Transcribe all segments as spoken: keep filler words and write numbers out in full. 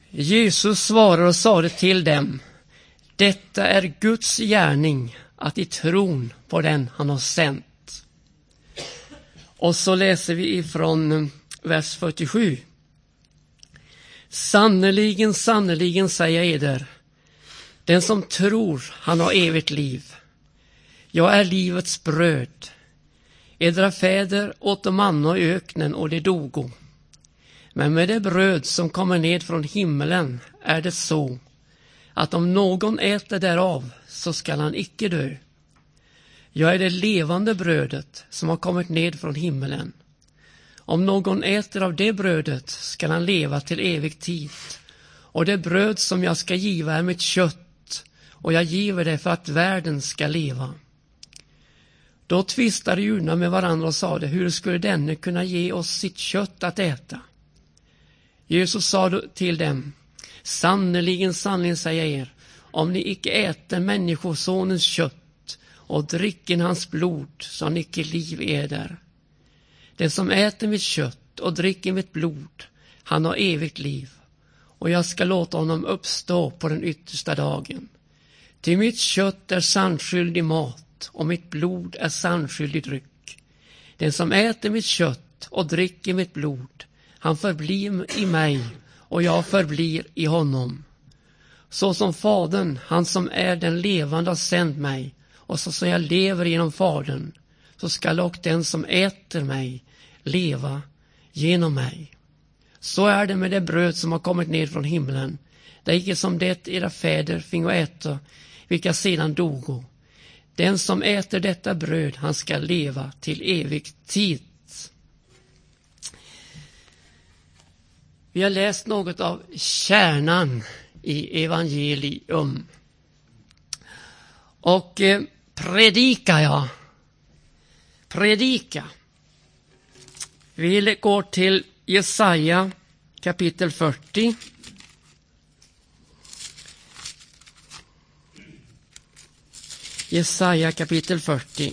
Jesus svarade och sade till dem: detta är Guds gärning, att i tron på den han har sänt. Och så läser vi ifrån vers fyrtiosju. Sannerligen, sannerligen säger jag eder, den som tror han har evigt liv. Jag är livets bröd. Edra fäder åt de manna i öknen och de dogo. Men med det bröd som kommer ned från himmelen är det så, att om någon äter därav så skall han icke dö. Jag är det levande brödet som har kommit ned från himmelen. Om någon äter av det brödet skall han leva till evig tid. Och det bröd som jag ska giva är mitt kött, och jag giver det för att världen ska leva. Då tvistade judarna med varandra och sade: hur skulle denne kunna ge oss sitt kött att äta? Jesus sa till dem: sannerligen, sannerligen säger jag er, om ni icke äter människosonens kött och dricken hans blod, så har ni icke liv i eder. Den som äter mitt kött och dricker mitt blod, han har evigt liv, och jag ska låta honom uppstå på den yttersta dagen. Till mitt kött är sannskyldig mat, och mitt blod är sannskyldig dryck. Den som äter mitt kött och dricker mitt blod, han förblir i mig, och jag förblir i honom. Så som Fadern, han som är den levande, har sänt mig, och så som jag lever genom Fadern, så skall och den som äter mig leva genom mig. Så är det med det bröd som har kommit ned från himlen. Det är icke som det era fäder fingo äta, vilka sedan dogo. Den som äter detta bröd, han ska leva till evig tid. Vi har läst något av kärnan i evangelium. Och eh, predika, ja. Predika. Vi går till Jesaja kapitel fyrtio. Jesaja kapitel fyrtio.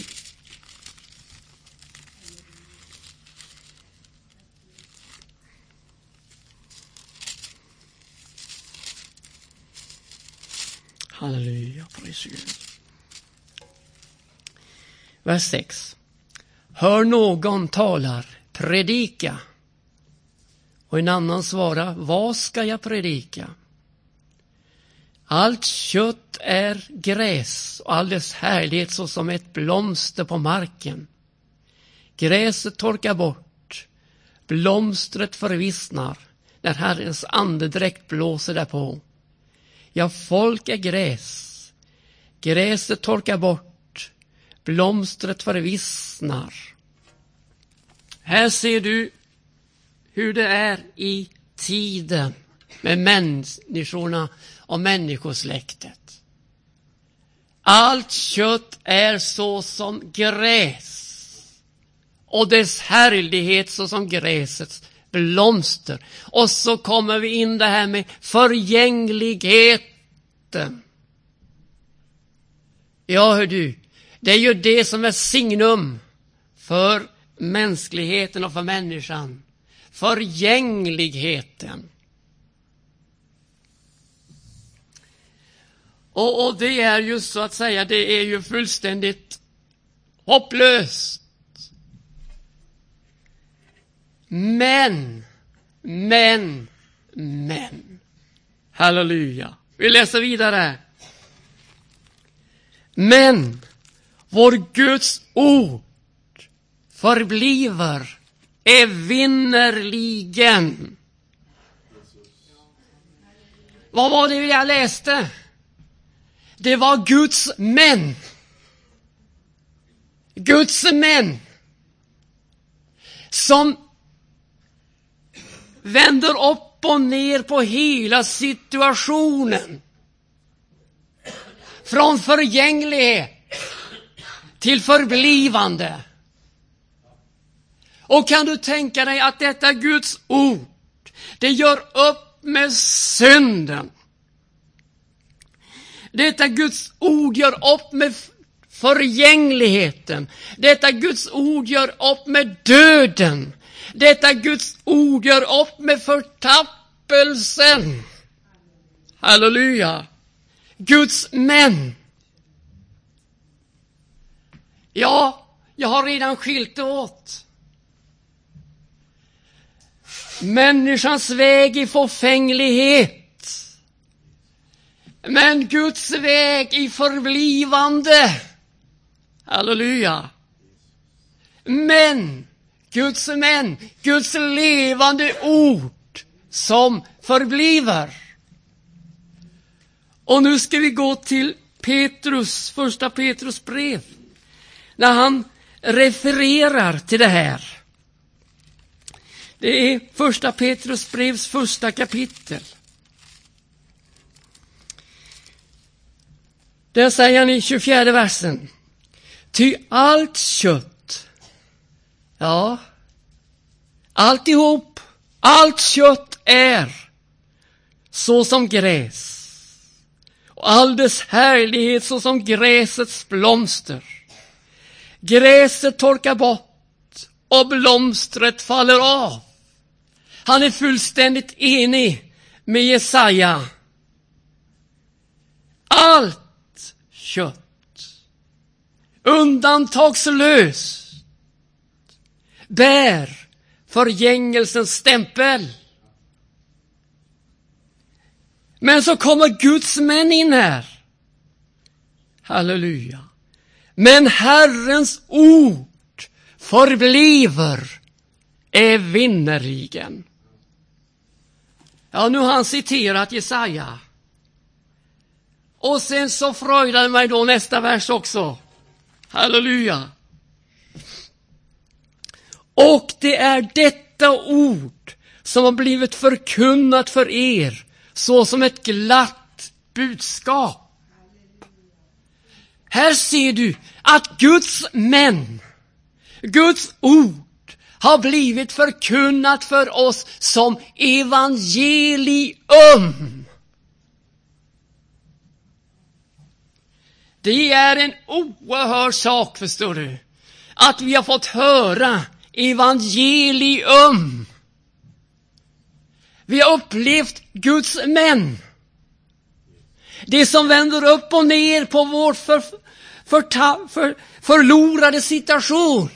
Halleluja, pris Gud. Vers sex. Hör någon talar, predika. Och en annan svarar: vad ska jag predika? Allt kött är gräs, och all dess härlighet så som ett blomster på marken. Gräset torkar bort, blomstret förvissnar, när Herrens andedräkt blåser därpå. Ja, folk är gräs, gräset torkar bort, blomstret förvissnar. Här ser du hur det är i tiden med människorna och människosläktet. Allt kött är så som gräs, och dess härlighet så som gräsets blomster. Och så kommer vi in det här med förgängligheten. Ja, hör du, det är ju det som är signum för mänskligheten och för människan. Förgängligheten. Och, och det är ju så att säga, det är ju fullständigt hopplöst. Men, men, men. Halleluja. Vi läser vidare. Men vår Guds ord förbliver evinnerligen. Vad var det jag läste? Det var Guds män. Guds män. Som vänder upp och ner på hela situationen. Från förgänglighet till förblivande. Och kan du tänka dig att detta Guds ord, det gör upp med synden. Detta Guds ord gör upp med förgängligheten. Detta Guds ord gör upp med döden. Detta Guds ord gör upp med förtappelsen. Halleluja. Guds män. Ja, jag har redan skilt åt. Människans väg i förfänglighet. Men Guds väg i förblivande. Halleluja. Men Guds män, Guds levande ord som förbliver. Och nu ska vi gå till Petrus, första Petrus brev. När han refererar till det här. Det är första Petrus brevs första kapitel. Där säger han i tjugofjärde versen. Ty allt kött, ja, alltihop, allt kött är så som gräs. Och all dess härlighet så som gräsets blomster. Gräset torkar bort och blomstret faller av. Han är fullständigt enig med Jesaja. Allt kött, undantagslöst, bär förgängelsens stämpel. Men så kommer Guds män in här. Halleluja. Men Herrens ord förbliver evinnerligen. Ja, nu har han citerat Jesaja. Och sen så fröjdade mig då nästa vers också. Halleluja. Och det är detta ord som har blivit förkunnat för er så som ett glatt budskap. Här ser du att Guds män, Guds ord har blivit förkunnat för oss som evangelium. Det är en oerhörd sak, förstår du, att vi har fått höra evangelium. Vi har upplevt Guds män. Det som vänder upp och ner på vår för, för, för, förlorade situation.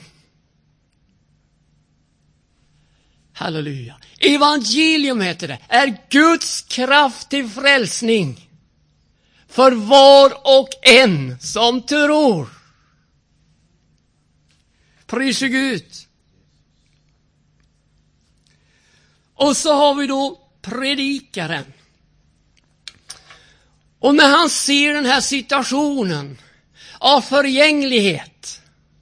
Halleluja. Evangelium heter det. Är Guds kraft till frälsning för var och en som tror. Pris Gud. Och så har vi då predikaren. Och när han ser den här situationen av förgänglighet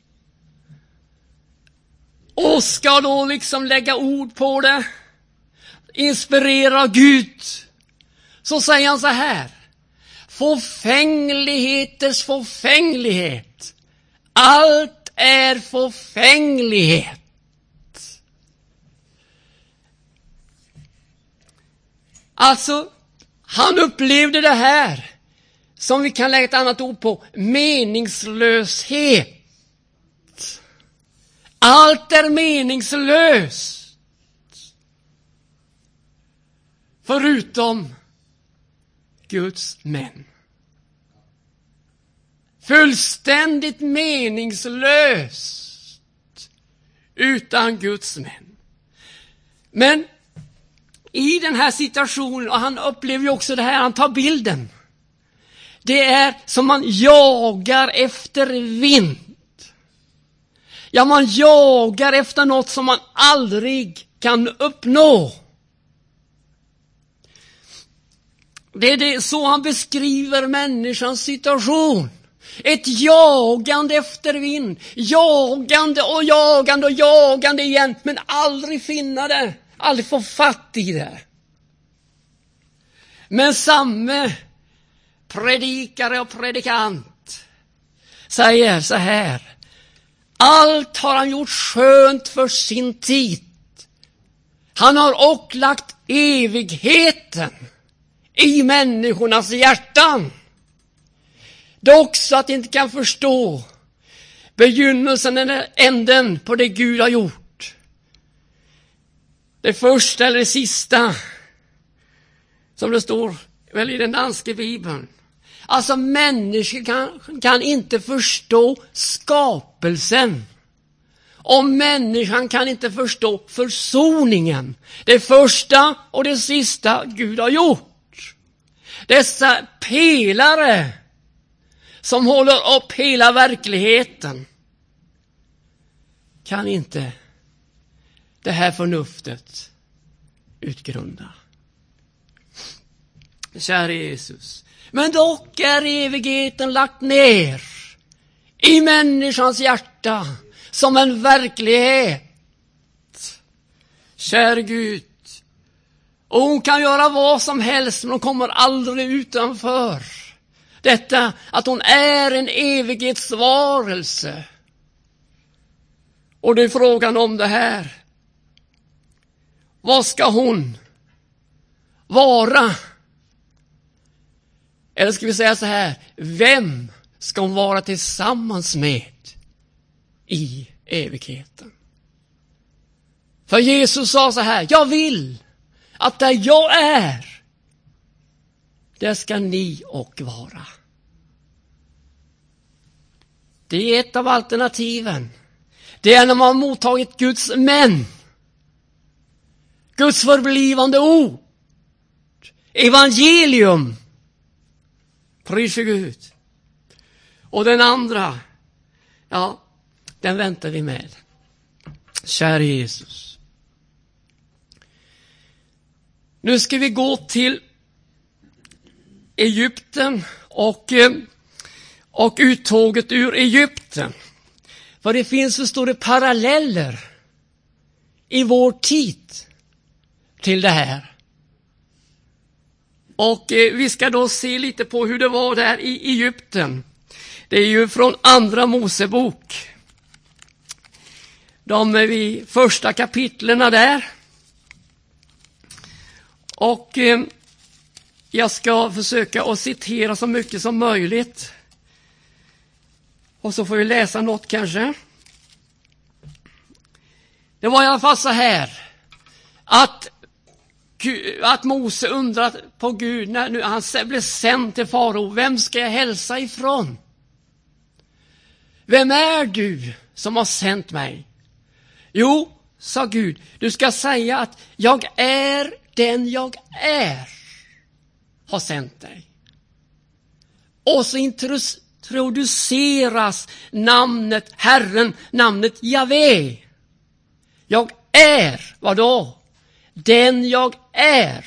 och ska då liksom lägga ord på det, inspirera Gud, så säger han så här: förfängligheters förfänglighet, allt är förfänglighet. Alltså, han upplevde det här som vi kan lägga ett annat ord på, meningslöshet. Allt är meningslöst förutom Guds män. Fullständigt meningslöst utan Guds män. Men i den här situationen, och han upplever ju också det här, han tar bilden. Det är som man jagar efter vind. Ja, man jagar efter något som man aldrig kan uppnå. Det är det, så han beskriver människans situation. Ett jagande efter vind. Jagande och jagande och jagande igen. Men aldrig finna det. Aldrig få fatt i det. Men samme predikare och predikant säger så här: allt har han gjort skönt för sin tid. Han har också lagt evigheten i människornas hjärtan. Dock så att de inte kan förstå begynnelsen eller änden på det Gud har gjort. Det första eller det sista, som det står väl i den danska bibeln. Alltså människor kan, kan inte förstå skapelsen. Och människan kan inte förstå försoningen. Det första och det sista Gud har gjort. Dessa pelare som håller upp hela verkligheten kan inte det här förnuftet utgrunda. Kära Jesus. Men dock är evigheten lagt ner i människans hjärta som en verklighet. Kära Gud. Och hon kan göra vad som helst, men hon kommer aldrig utanför detta att hon är en evighetsvarelse. Och det är frågan om det här. Vad ska hon vara? Eller ska vi säga så här, vem ska hon vara tillsammans med i evigheten? För Jesus sa så här, jag vill att där jag är, där ska ni och vara. Det är ett av alternativen. Det är när man har mottagit Guds män. Guds förblivande ord. Evangelium. Pris för Gud. Och den andra, ja, den väntar vi med. Kära Jesus. Nu ska vi gå till Egypten och, och uttåget ur Egypten. För det finns så stora paralleller i vår tid till det här. Och eh, vi ska då se lite på hur det var där i Egypten. Det är ju från andra Mosebok. De är vi första kapitlerna där. Och eh, jag ska försöka att citera så mycket som möjligt. Och så får vi läsa något kanske. Det var i alla fall så här. Att, att Mose undrat på Gud när nu han blev sänd till farao. Vem ska jag hälsa ifrån? Vem är du som har sänt mig? Jo, sa Gud, du ska säga att jag är den jag är. Har sänt dig. Och så introduceras namnet Herren, namnet Javé. Jag är, vad då? Den jag är.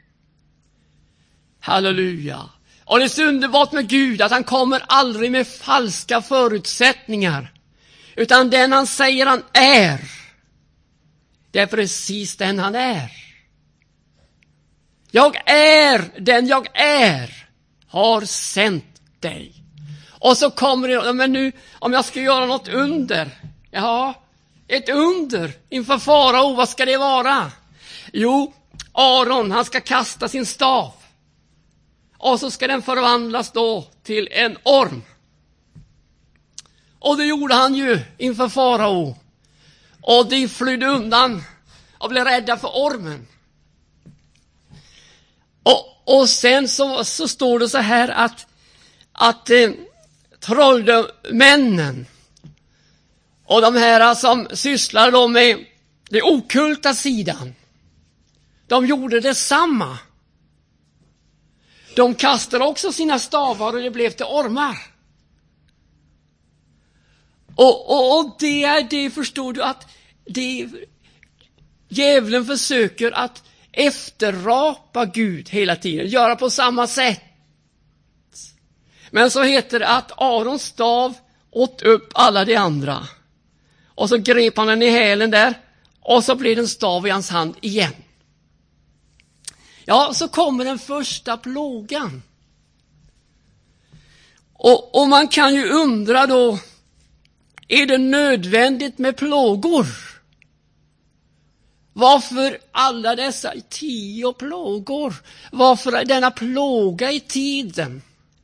Halleluja. Och det är så underbart med Gud att han kommer aldrig med falska förutsättningar. Utan den han säger han är. Det är precis den han är. Jag är den jag är. Har sänt dig. Och så kommer det, men nu om jag ska göra något under. Ja, ett under inför farao, vad ska det vara? Jo, Aron, han ska kasta sin stav. Och så ska den förvandlas då till en orm. Och det gjorde han ju inför farao. Och de flydde undan och blev rädda för ormen. Och, och sen så, så står det så här att, att eh, trollmännen och de här som sysslar då med det okulta sidan, de gjorde detsamma. De kastade också sina stavar och det blev till ormar. Och, och, och det är det, förstår du, att det, djävulen försöker att efterrapa Gud hela tiden. Göra på samma sätt. Men så heter det att Arons stav åt upp alla de andra. Och så grep han den i hälen där. Och så blev det en stav i hans hand igen. Ja, så kommer den första plågan. Och, och man kan ju undra då, är det nödvändigt med plågor? Varför alla dessa tio plågor? Varför denna plåga i tiden?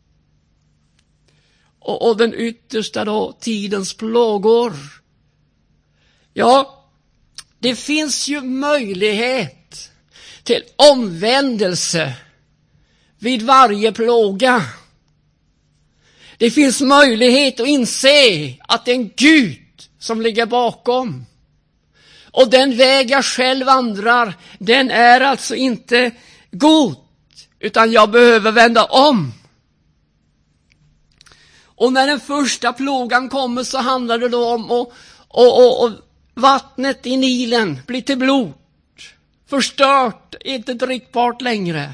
Och, och den yttersta då, tidens plågor. Ja, det finns ju möjlighet till omvändelse vid varje plåga. Det finns möjlighet att inse att det är en Gud som ligger bakom. Och den väg jag själv vandrar, den är alltså inte god, utan jag behöver vända om. Och när den första plågan kommer så handlar det då om och, och, och, och vattnet i Nilen blir till blod. Förstört, inte drickbart längre.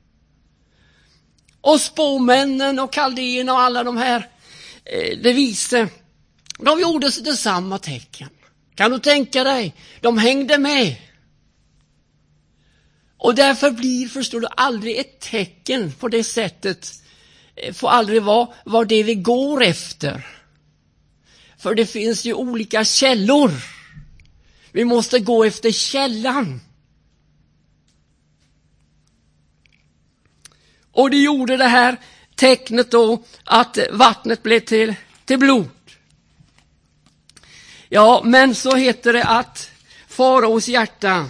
Och spåmännen och kaldéerna och alla de här, eh, det visste, de gjorde detsamma tecken. Kan du tänka dig? De hängde med. Och därför blir, förstår du, aldrig ett tecken på det sättet, får aldrig vara, vara det vi går efter. För det finns ju olika källor. Vi måste gå efter källan. Och det gjorde det här tecknet då att vattnet blev till, till blod. Ja, men så heter det att faraos hjärta,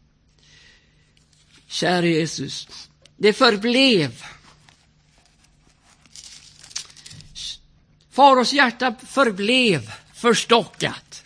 käre Jesus, det förblev. Faraos hjärta förblev förstockat.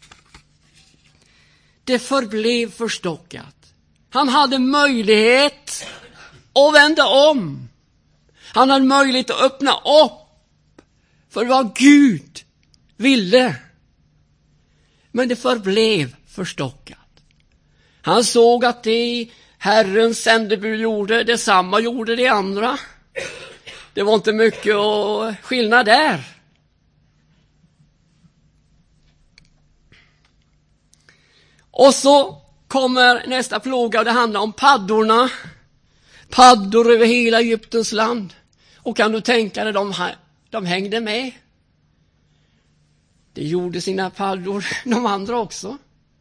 Det förblev förstockat. Han hade möjlighet att vända om. Han hade möjlighet att öppna upp för vad Gud ville. Men det förblev förstockat. Han såg att det Herrens sändebud gjorde, detsamma gjorde de andra. Det var inte mycket att skillnad där. Och så kommer nästa plåga och det handlar om paddorna. Paddor över hela Egyptens land. Och kan du tänka dig, de, de hängde med. Det gjorde sina paddor, de andra också.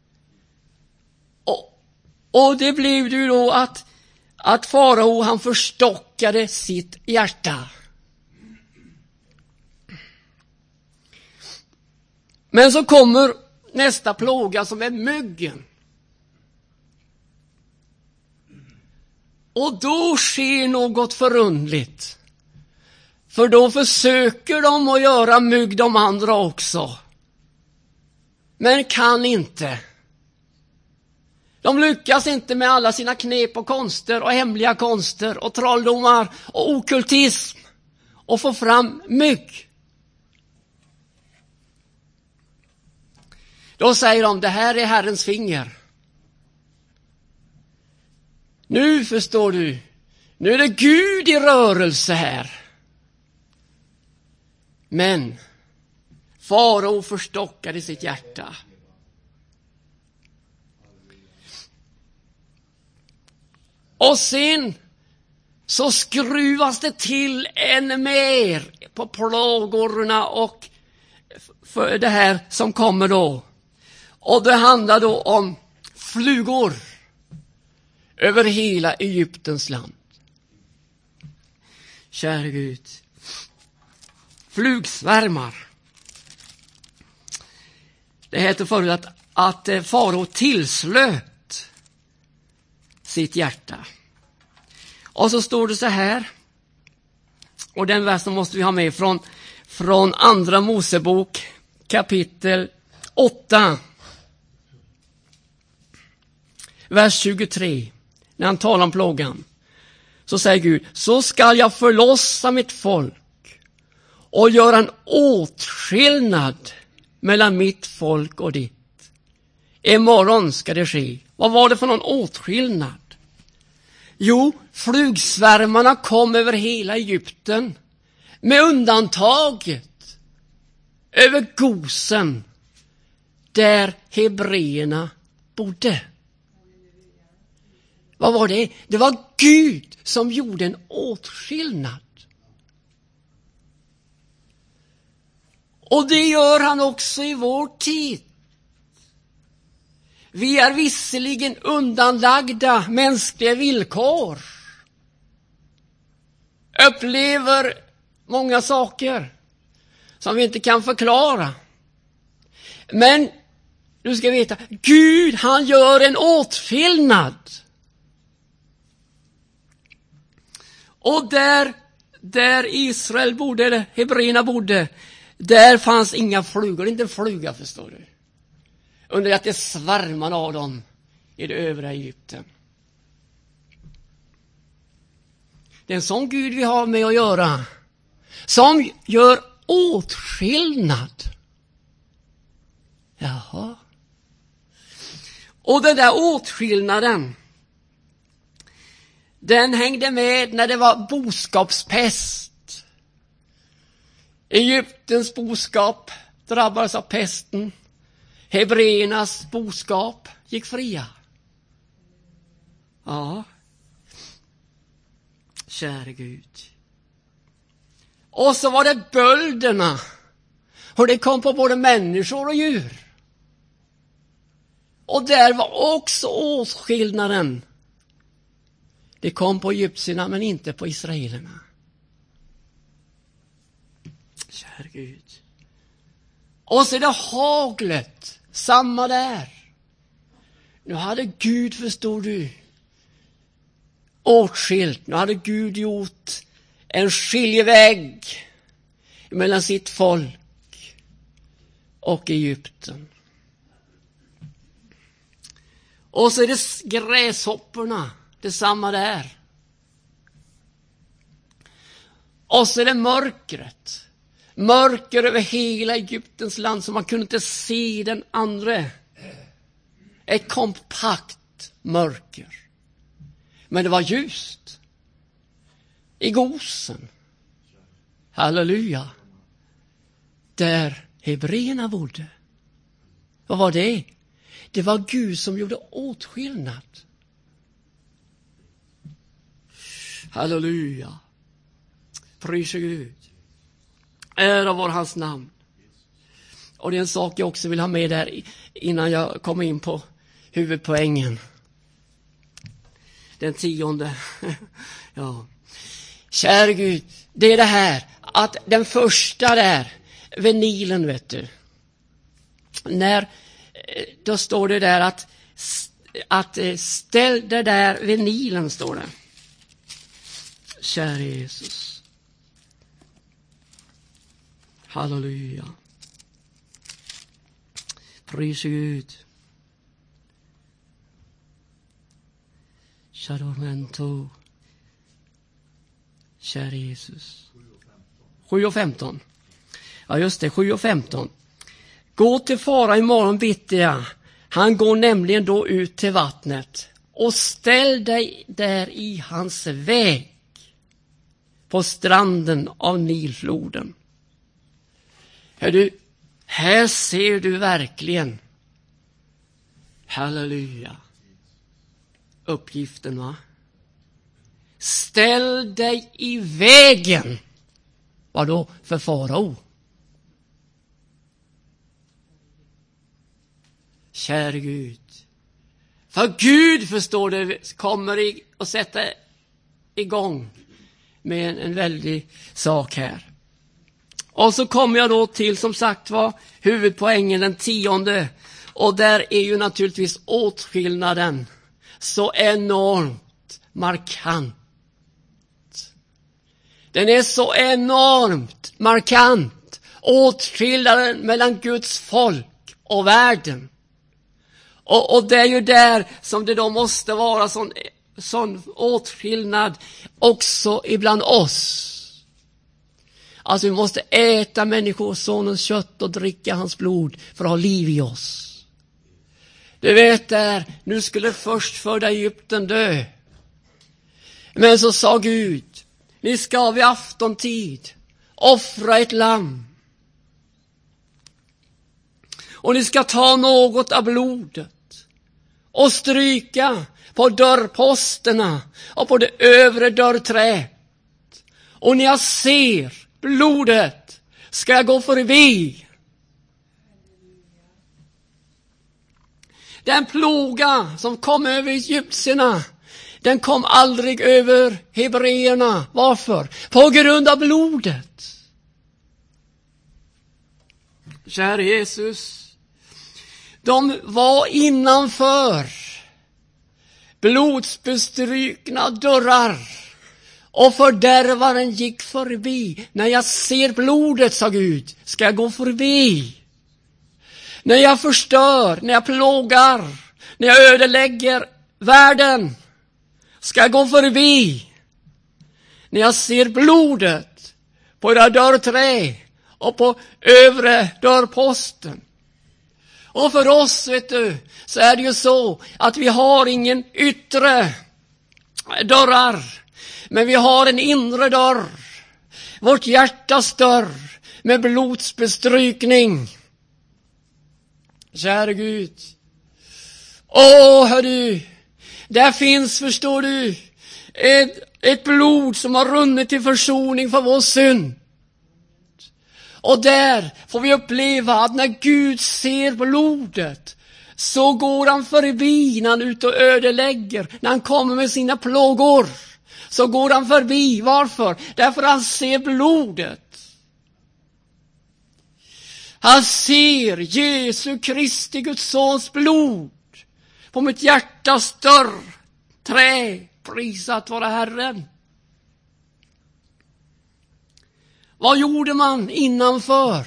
Och, och det blev ju då att, att farao, han förstockade sitt hjärta. Men så kommer nästa plåga som är myggen. Och då sker något förundligt. För då försöker de att göra mygg de andra också. Men kan inte. De lyckas inte med alla sina knep och konster och hemliga konster och trolldomar och okultism och få fram mygg. Då säger de, det här är Herrens finger. Nu förstår du, nu är det Gud i rörelse här. Men farao förstockade sitt hjärta. Och sen så skruvas det till än mer på plågorna och för det här som kommer då. Och det handlar då om flugor över hela Egyptens land. Kära Gud. Flugsvärmar. Det heter förut att, att farao tillslöt sitt hjärta. Och så står det så här. Och den versen måste vi ha med från, från andra Mosebok kapitel åtta. Vers tjugotre. När han talar om plågan. Så säger Gud. Så skall jag förlossa mitt folk. Och göra en åtskillnad mellan mitt folk och ditt. Imorgon ska det ske. Vad var det för någon åtskillnad? Jo, flugsvärmarna kom över hela Egypten. Med undantaget över Gosen. Där hebreerna bodde. Vad var det? Det var Gud som gjorde en åtskillnad. Och det gör han också i vår tid. Vi är visserligen undanlagda mänskliga villkor. Upplever många saker som vi inte kan förklara. Men du ska veta, Gud, han gör en åtskillnad. Och där, där Israel bodde, eller hebreerna bodde, där fanns inga flugor, inte en fluga förstår du. Under att det svärmade av dem i det övriga Egypten. Det är en sån Gud vi har med att göra. Som gör åtskillnad. Jaha. Och den där åtskillnaden, den hängde med när det var boskapspest. Egyptens boskap drabbades av pesten. Hebreernas boskap gick fria. Ja. Käre Gud. Och så var det bölderna. Och det kom på både människor och djur. Och där var också åtskillnaden. Det kom på egyptierna men inte på israelerna. Käre Gud. Och så är det haglet. Samma där. Nu hade Gud, förstår du, åtskilt. Nu hade Gud gjort en skiljeväg mellan sitt folk och Egypten. Och så är det gräshopporna. Detsamma där. Och så är det mörkret. Mörker över hela Egyptens land så man kunde inte se den andra. Ett kompakt mörker. Men det var ljust. I Gosen. Halleluja. Där hebreerna bodde. Vad var det? Det var Gud som gjorde åtskillnad. Halleluja. Prysa Gud. Ära var hans namn. Och det är en sak jag också vill ha med där innan jag kommer in på huvudpoängen. Den tionde. Ja. Kära Gud, det är det här att den första där vid Nilen, vet du. När då står det där att att ställ det där vid Nilen, står det. Kära Jesus. Halleluja. Pris Gud. Shadomento. Kära Jesus. sju och femton. Ja just det, sju och femton. Gå till fara imorgon bittiga. Han går nämligen då ut till vattnet. Och ställ dig där i hans väg. På stranden av Nilfloden. Hör du, här ser du verkligen. Halleluja. Uppgiften, va? Ställ dig i vägen. Vad då för farao? Kära Gud. För Gud, förstår du, kommer i och sätta igång med en, en väldig sak här. Och så kommer jag då till, som sagt var, huvudpoängen, den tionde. Och där är ju naturligtvis åtskillnaden så enormt markant. Den är så enormt markant. Åtskillnaden mellan Guds folk och världen. Och, och det är ju där som det då måste vara sån, sån åtskillnad också ibland oss. Alltså vi måste äta människosonens kött och dricka hans blod för att ha liv i oss. Du vet där, nu skulle först födda Egypten dö. Men så sa Gud, ni ska vid aftontid offra ett lamm. Och ni ska ta något av blodet och stryka på dörrposterna och på det övre dörrträet. Och när jag ser blodet ska jag gå förbi. Den ploga som kom över egyptierna, den kom aldrig över hebreerna. Varför? På grund av blodet. Kära Jesus, de var innanför blodsbestrykna dörrar. Och fördärvaren gick förbi. När jag ser blodet, sa Gud, ska jag gå förbi. När jag förstör, när jag plågar, när jag ödelägger världen, ska jag gå förbi. När jag ser blodet på era dörrträ och på övre dörrposten. Och för oss, vet du, så är det ju så att vi har ingen yttre dörrar, men vi har en inre dörr. Vårt hjärtas dörr med blodsbestrykning. Kära Gud. Åh, hör du. Där finns, förstår du, ett, ett blod som har runnit till försoning för vår synd. Och där får vi uppleva att när Gud ser blodet, så går han förbi när han är ute och ödelägger. När han kommer med sina plågor, så går han förbi. Varför? Därför han ser blodet. Han ser Jesu Kristi, Guds sons blod på mitt hjärtas dörr. Trä, prisat vara Herren. Vad gjorde man innanför?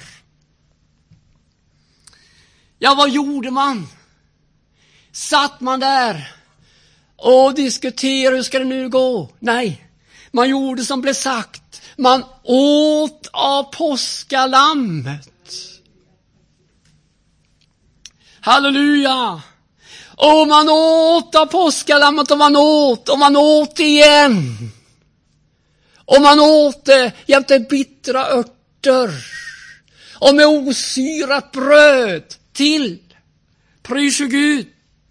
Ja, vad gjorde man? Satt man där och diskuterade, hur ska det nu gå? Nej, man gjorde som blev sagt. Man åt av påskalammet. Halleluja! Och man åt av påskalammet och man åt och man åt igen. Och man åt det jämte bittra örter och med osyrat bröd till. Pris Gud.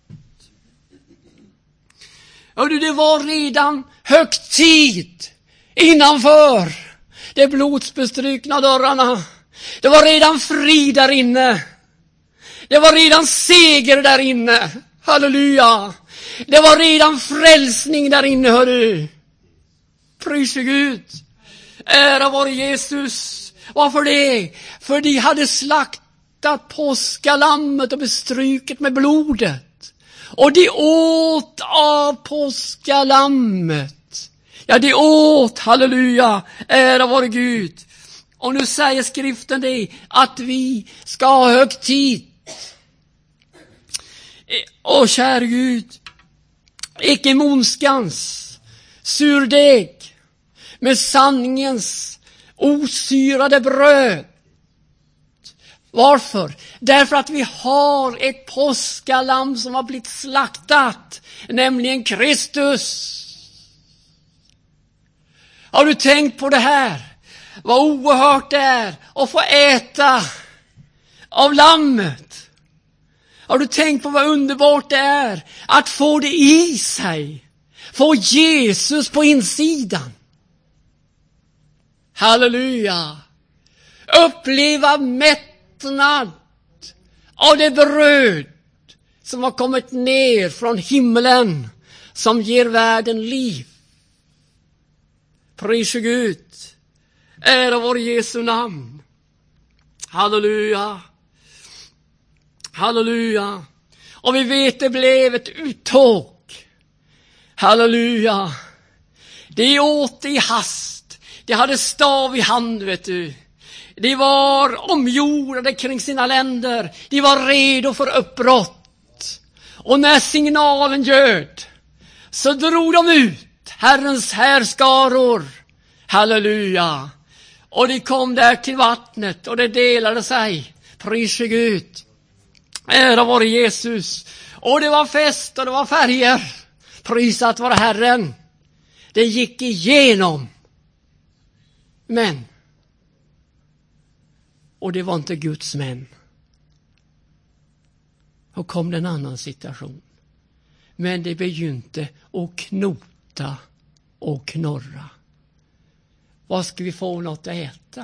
Och det var redan högtid innanför de blodsbestrykna dörrarna. Det var redan frid där inne. Det var redan seger där inne. Halleluja. Det var redan frälsning där inne, hör du. Pris Gud. Ära vare Jesus. Varför det? För de hade slaktat påskalammet och bestryket med blodet. Och de åt av påskalammet. Ja, de åt, halleluja. Ära vare Gud. Och nu säger skriften det, att vi ska ha högtid. Åh, kära Gud. Icke mondskans surdeg med sanningens osyrade bröd. Varför? Därför att vi har ett påskalamm som har blivit slaktat, nämligen Kristus. Har du tänkt på det här? Vad oerhört det är att få äta av lammet. Har du tänkt på vad underbart det är att få det i sig? Få Jesus på insidan. Halleluja. Uppleva mättnad av det bröd som har kommit ner från himlen, som ger världen liv. Pris Gud. Ära vår Jesu namn. Halleluja. Halleluja. Och vi vet det blev ett uttåg. Halleluja. De åt i hast. De hade stav i hand, vet du. De var omgjorda kring sina länder. De var redo för uppbrott. Och när signalen ljöd, så drog de ut Herrens härskaror. Halleluja. Och de kom där till vattnet och det delade sig. Pris Gud. Ära vare Jesus. Och det var fest och det var färger. Prisat vare Herren. Det gick igenom. Men. Och det var inte Guds män. Och kom det en annan situation. Men det begynte att knota och knorra. Vad ska vi få något att äta?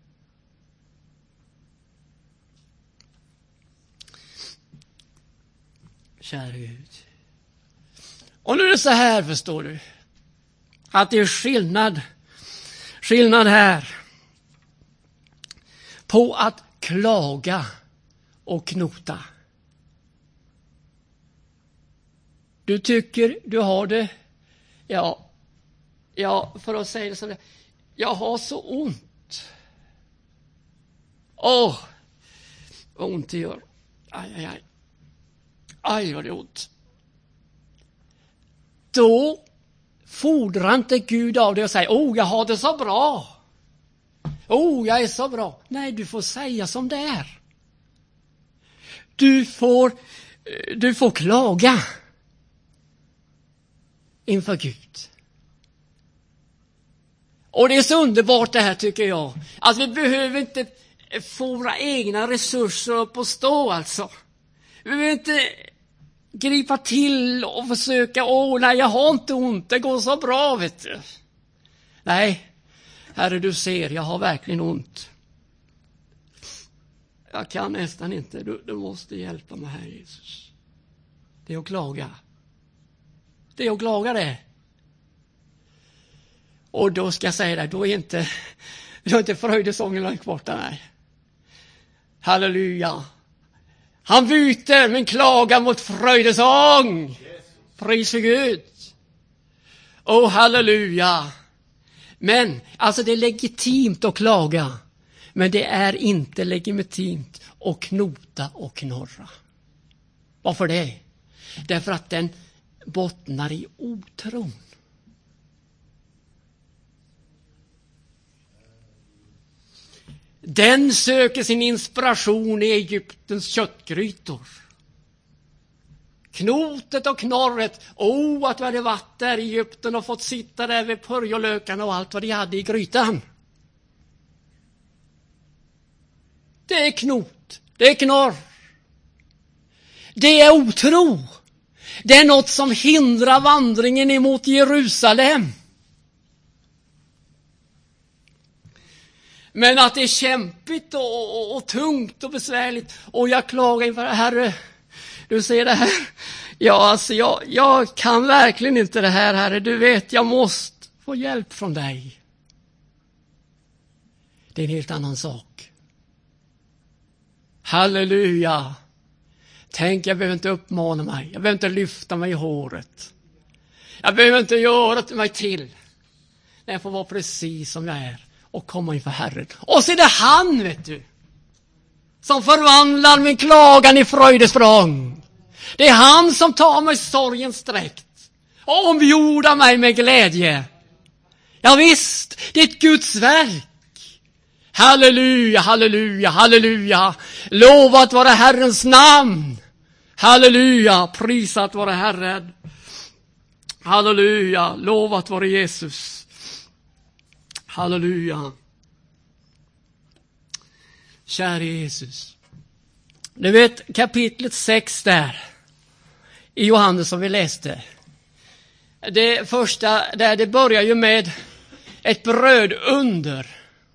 Kära Gud. Och nu är det så här, förstår du. Att det är skillnad. Skillnad här. På att klaga och knota. Du tycker du har det. Ja. ja, för att säga det så där, jag har så ont. Åh, vad ont det gör. Aj, aj, aj. Aj, vad det är ont. Då fordrar inte Gud av dig och säger, oh, jag har det så bra. Oh, jag är så bra. Nej, du får säga som det är. Du får, du får klaga inför Gud. Och det är så underbart det här, tycker jag. Att vi behöver inte få våra egna resurser upp och stå, alltså. Vi behöver inte gripa till och försöka, åh nej, jag har inte ont, det går så bra, vet du. Nej, Herre, du ser, jag har verkligen ont. Jag kan nästan inte, du, du måste hjälpa mig här, Jesus. Det är att klaga. Det är att klaga det. Och då ska jag säga det, då är inte, då är inte fröjdesången långt borta, nej. Halleluja. Han byter min klagan mot fröjdesång. Pris för Gud. Åh, halleluja. Men, alltså det är legitimt att klaga. Men det är inte legitimt att knota och knorra. Varför det? Därför att den bottnar i otron. Den söker sin inspiration i Egyptens köttgrytor. Knotet och knorret. Oh, att vi hade varit där i Egypten och fått sitta där vid purjolökarna och allt vad de hade i grytan. Det är knot. Det är knorr. Det är otro. Det är något som hindrar vandringen emot Jerusalem. Men att det är kämpigt och, och, och tungt och besvärligt. Och jag klagar inför Herre. Du ser det här. Ja, alltså jag, jag kan verkligen inte det här, Herre. Du vet, jag måste få hjälp från dig. Det är en helt annan sak. Halleluja. Tänk, jag behöver inte uppmana mig. Jag behöver inte lyfta mig i håret. Jag behöver inte göra mig till. Jag får vara precis som jag är. Och komma inför Herren. Och så är det han, vet du. Som förvandlar min klagan i fröjdesprång. Det är han som tar mig sorgens dräkt. Och omgjordar mig med glädje. Ja visst, det är ett Guds verk. Halleluja, halleluja, halleluja. Lovat vara Herrens namn. Halleluja, prisat vara Herren. Halleluja, lovat vara Jesus. Halleluja. Kära Jesus. Du vet kapitlet sex där. I Johannes som vi läste. Det första där, det börjar ju med ett brödunder.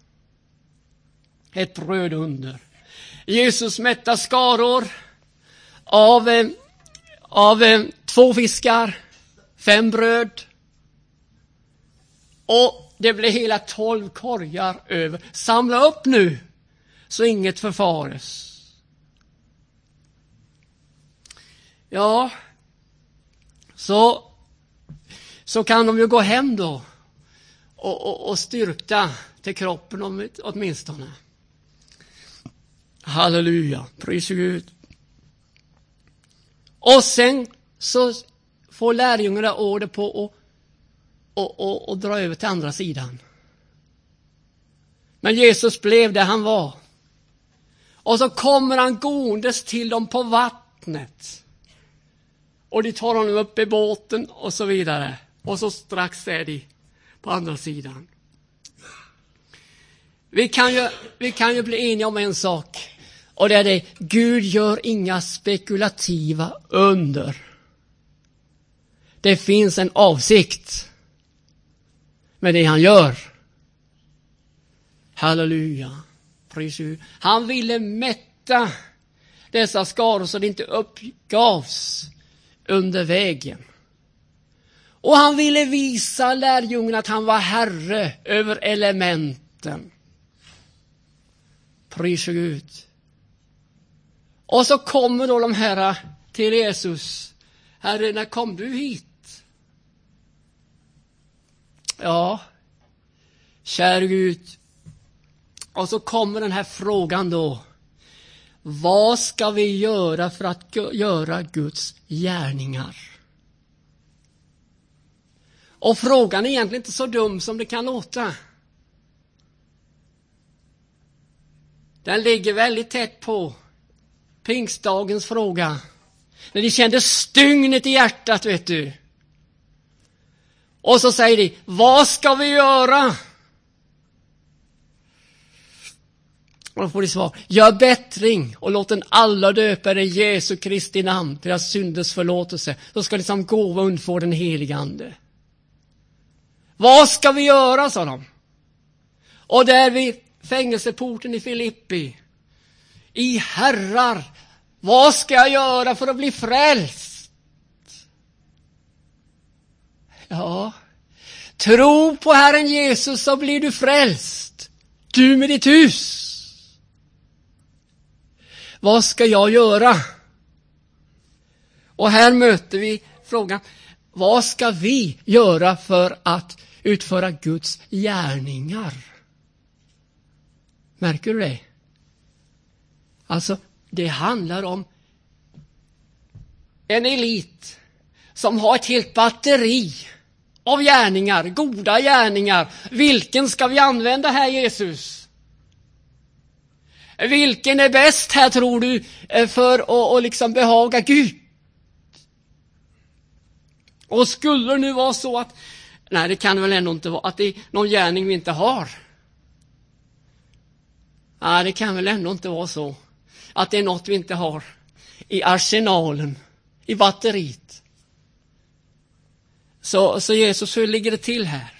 Ett brödunder. Jesus mättar skaror av, av två fiskar. Fem bröd. Och det blev hela tolv korgar över. Samla upp nu, så inget förfares. Ja, så, så kan de ju gå hem då. Och, och, och styrkta till kroppen om, åtminstone. Halleluja, pris Gud. Och sen så får lärjungarna order på att Och, och, och dra över till andra sidan. Men Jesus blev där han var. Och så kommer han gåendes till dem på vattnet. Och de tar honom upp i båten och så vidare. Och så strax är de på andra sidan. Vi kan ju, vi kan ju bli eniga om en sak. Och det är det. Gud gör inga spekulativa under. Det finns en avsikt med det han gör. Halleluja. Precis. Han ville mätta dessa skaror så det inte uppgavs under vägen. Och han ville visa lärjungarna att han var herre över elementen. Pris för Gud. Och så kommer då de här till Jesus. Herre, när kom du hit? Ja, kära Gud. Och så kommer den här frågan då. Vad ska vi göra för att göra Guds gärningar? Och frågan är egentligen inte så dum som det kan låta. Den ligger väldigt tätt på pingstdagens fråga. När de kände stygnet i hjärtat, vet du. Och så säger de, vad ska vi göra? Och då får de svar, gör bättring och låt den alla döpa i Jesu Kristi namn till deras synders förlåtelse. Då ska de som gåva undfå den helige ande. Vad ska vi göra, sa de. Och där vid fängelseporten i Filippi, i herrar, vad ska jag göra för att bli frälst? Ja, tro på Herren Jesus så blir du frälst. Du med ditt hus. Vad ska jag göra? Och här möter vi frågan, vad ska vi göra för att utföra Guds gärningar? Märker du det? Alltså, det handlar om en elit som har ett helt batteri av gärningar, goda gärningar. Vilken ska vi använda här, Jesus? Vilken är bäst här, tror du, för att och liksom behaga Gud? Och skulle det nu vara så att, nej, det kan väl ändå inte vara att det är någon gärning vi inte har. Nej, det kan väl ändå inte vara så att det är något vi inte har i arsenalen, i batteriet. Så, så Jesus, hur ligger det till här?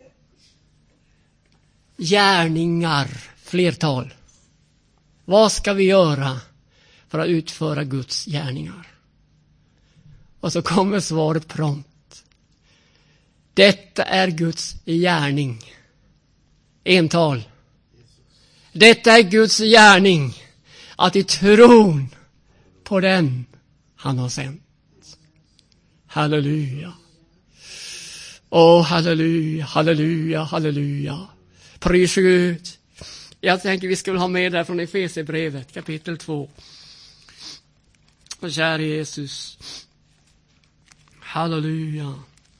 Gärningar, flertal. Vad ska vi göra för att utföra Guds gärningar? Och så kommer svaret prompt. Detta är Guds gärning. Ental. Detta är Guds gärning. Att i tron på den han har sänt. Halleluja. Åh, oh, halleluja, halleluja, halleluja. Pris Gud. Jag tänker vi skulle ha med där från Efesierbrevet, kapitel två. Och kära Jesus. Halleluja.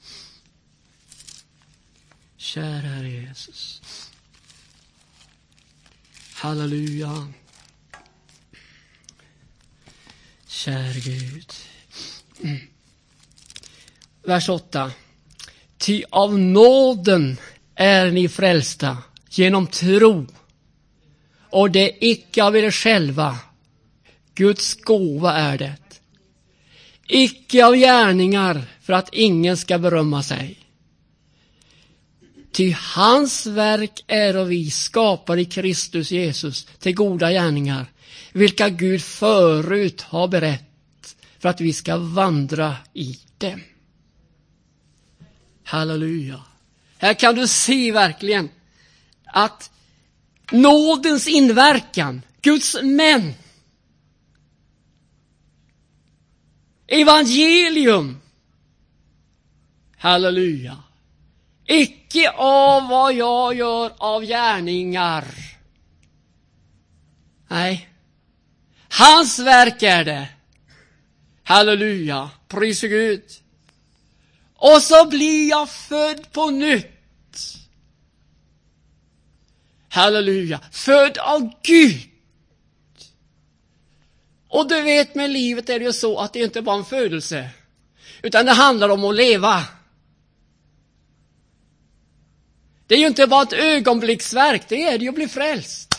Kära Jesus. Halleluja. Kära Gud. Mm. Vers åtta. Ty av nåden är ni frälsta genom tro. Och det är icke av er själva. Guds gåva är det. Icke av gärningar för att ingen ska berömma sig. Ty hans verk är och vi skapar i Kristus Jesus till goda gärningar, vilka Gud förut har berett för att vi ska vandra i dem. Halleluja. Här kan du se verkligen att nådens inverkan, Guds män, evangelium, halleluja, icke av vad jag gör av gärningar. Nej, hans verk är det. Halleluja, pris Gud. Och så blir jag född på nytt. Halleluja, född av Gud. Och du vet, med livet är det ju så att det inte bara är en födelse, utan det handlar om att leva. Det är ju inte bara ett ögonblicksverk, det är det ju att bli frälst.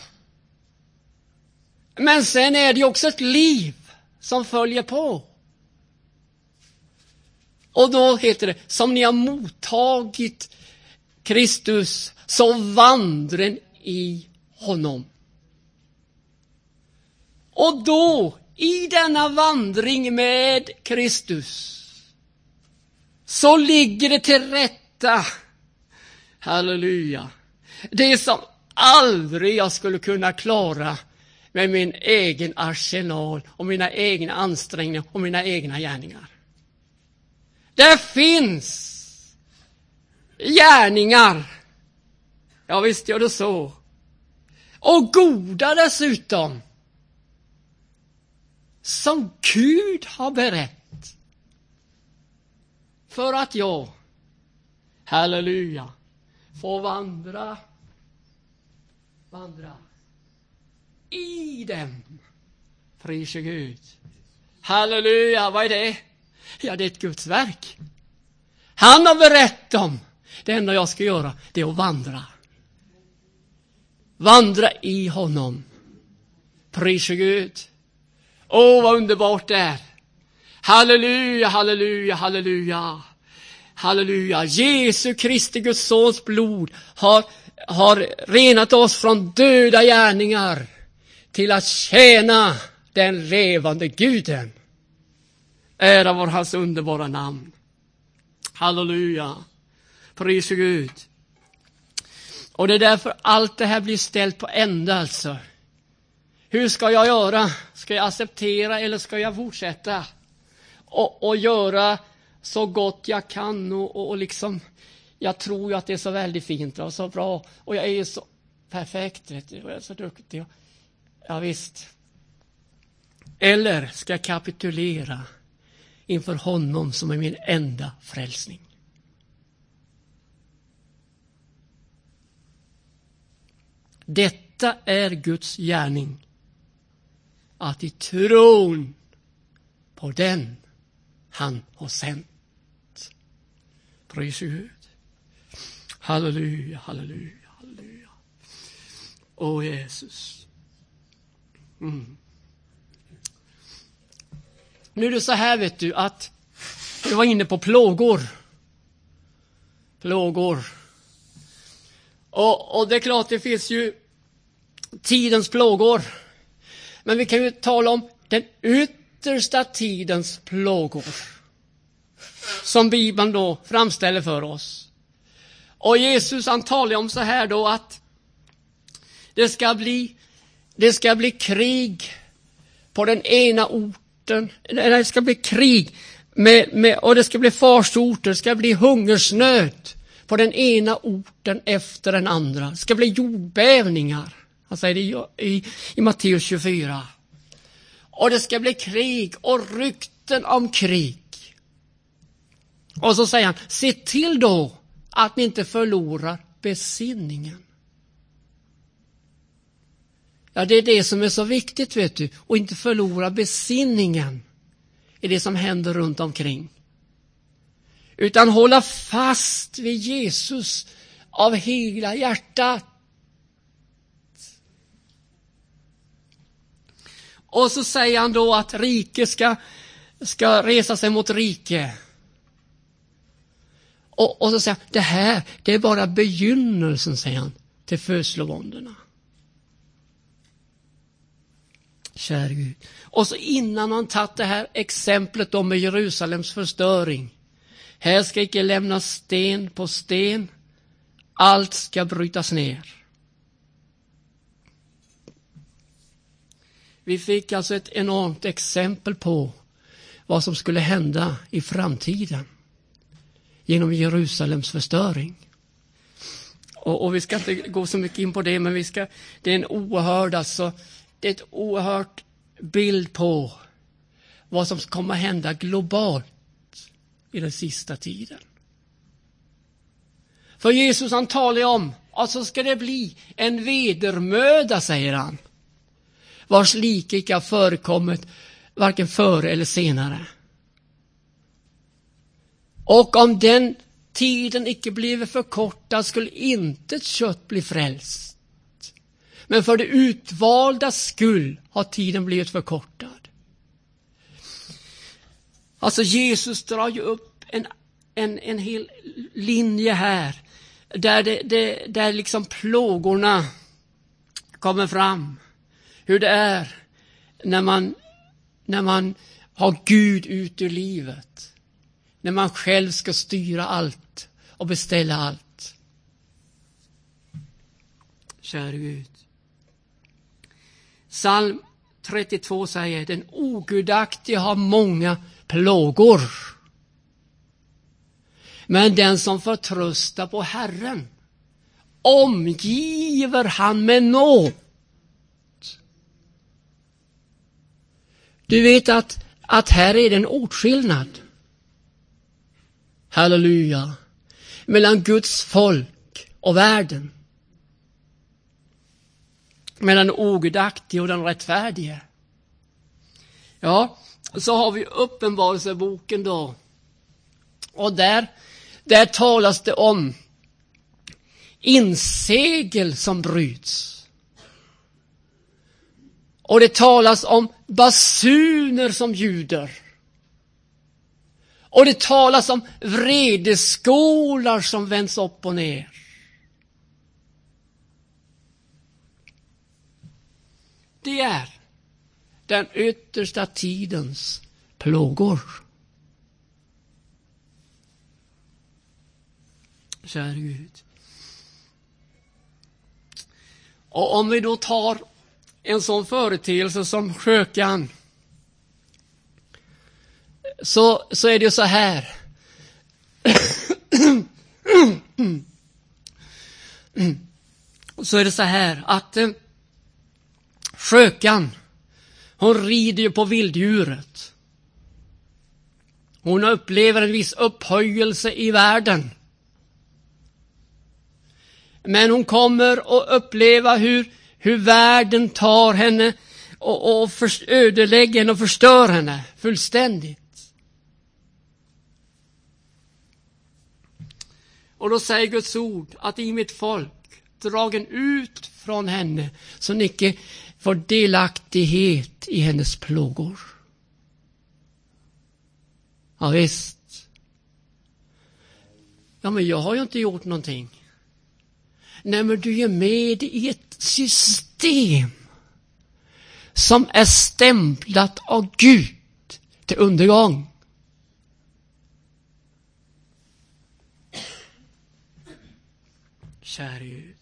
Men sen är det ju också ett liv som följer på. Och då heter det, som ni har mottagit Kristus, så vandren i honom. Och då, i denna vandring med Kristus, så ligger det till rätta, halleluja, det som aldrig jag skulle kunna klara med min egen arsenal och mina egna ansträngningar och mina egna gärningar. Det finns gärningar. Ja, visst gör det så. Och goda dessutom. Som Gud har berett. För att jag, halleluja, får vandra, vandra i dem. Pris Gud. Halleluja, vad är det? Ja, det är ett Guds verk. Han har berett dem. Det enda jag ska göra, det är att vandra. Vandra i honom. Pris Gud. Åh, vad underbart det är. Halleluja, halleluja, halleluja. Halleluja. Jesu Kristi Guds sons blod har, har renat oss från döda gärningar till att tjäna den levande Guden. Ära var hans underbara namn. Halleluja. Pris Gud. Och det är därför allt det här blir ställt på ända alltså. Hur ska jag göra? Ska jag acceptera eller ska jag fortsätta? Och, och göra så gott jag kan och, och, och liksom, jag tror ju att det är så väldigt fint och så bra. Och jag är ju så perfekt, vet du, och jag är så duktig. Ja visst. Eller ska jag kapitulera inför honom som är min enda frälsning? Detta är Guds gärning. Att i tron på den han har sänt. Pris Gud. Halleluja, halleluja, halleluja. Åh Jesus. Mm. Nu är det så här, vet du, att vi var inne på plågor. Plågor. Och, och det är klart, det finns ju tidens plågor. Men vi kan ju tala om den yttersta tidens plågor. Som Bibeln då framställer för oss. Och Jesus han talar om så här då att det ska bli, det ska bli krig på den ena orten. Det ska bli krig med, med, och det ska bli farsoter. Det ska bli hungersnöd på den ena orten efter den andra. Det ska bli jordbävningar. Han säger det i, i, i Matteus tjugofyra. Och det ska bli krig och rykten om krig. Och så säger han, se till då att ni inte förlorar besinningen. Ja, det är det som är så viktigt, vet du. Och inte förlora besinningen i det som händer runt omkring. Utan hålla fast vid Jesus av hela hjärtat. Och så säger han då att rike ska, ska resa sig mot rike. Och, och så säger han, det här, det är bara begynnelsen, säger han, till födslovåndorna. Kära Gud. Och så innan han tagit det här exemplet om med Jerusalems förstöring. Här ska icke lämnas sten på sten. Allt ska brytas ner. Vi fick alltså ett enormt exempel på vad som skulle hända i framtiden genom Jerusalems förstöring. Och, och vi ska inte gå så mycket in på det, men vi ska, det är en oerhörd, alltså, det är ett oerhört bild på vad som kommer hända globalt i den sista tiden. För Jesus han talar om att så ska det bli en vedermöda, säger han, vars like icke har förekommit varken före eller senare. Och om den tiden icke blev förkortad skulle inte ett kött bli frälst. Men för det utvalda skull har tiden blivit förkortad. Alltså Jesus drar ju upp en, en, en hel linje här. Där, det, det, där liksom plågorna kommer fram. Hur det är när man, när man har Gud ut ur livet. När man själv ska styra allt och beställa allt. Kära Gud. Psalm trettiotvå säger, den ogudaktige har många plågor. Men den som förtröstar på Herren omgiver han med nåd. Du vet att, att här är det en åtskillnad. Halleluja. Mellan Guds folk och världen. Mellan den ogudaktige och den rättfärdige. Ja, så har vi Uppenbarelseboken då. Och där, där talas det om insegel som bryts. Och det talas om basuner som ljuder. Och det talas om vredeskålar som vänds upp och ner. Det är den yttersta tidens plågor. Kära Gud. Och om vi då tar en sån företeelse som skökan, så, så är det ju så här. Så är det så här att eh, skökan, hon rider ju på vilddjuret. Hon upplever en viss upphöjelse i världen. Men hon kommer att uppleva hur, hur världen tar henne och, och för, ödelägger henne och förstör henne fullständigt. Och då säger Guds ord att i mitt folk dragen ut från henne så ni icke får delaktighet i hennes plågor. Ja visst. Ja men jag har ju inte gjort någonting. Nej men du är med i ett system som är stämplat av Gud till undergång. Kära Gud.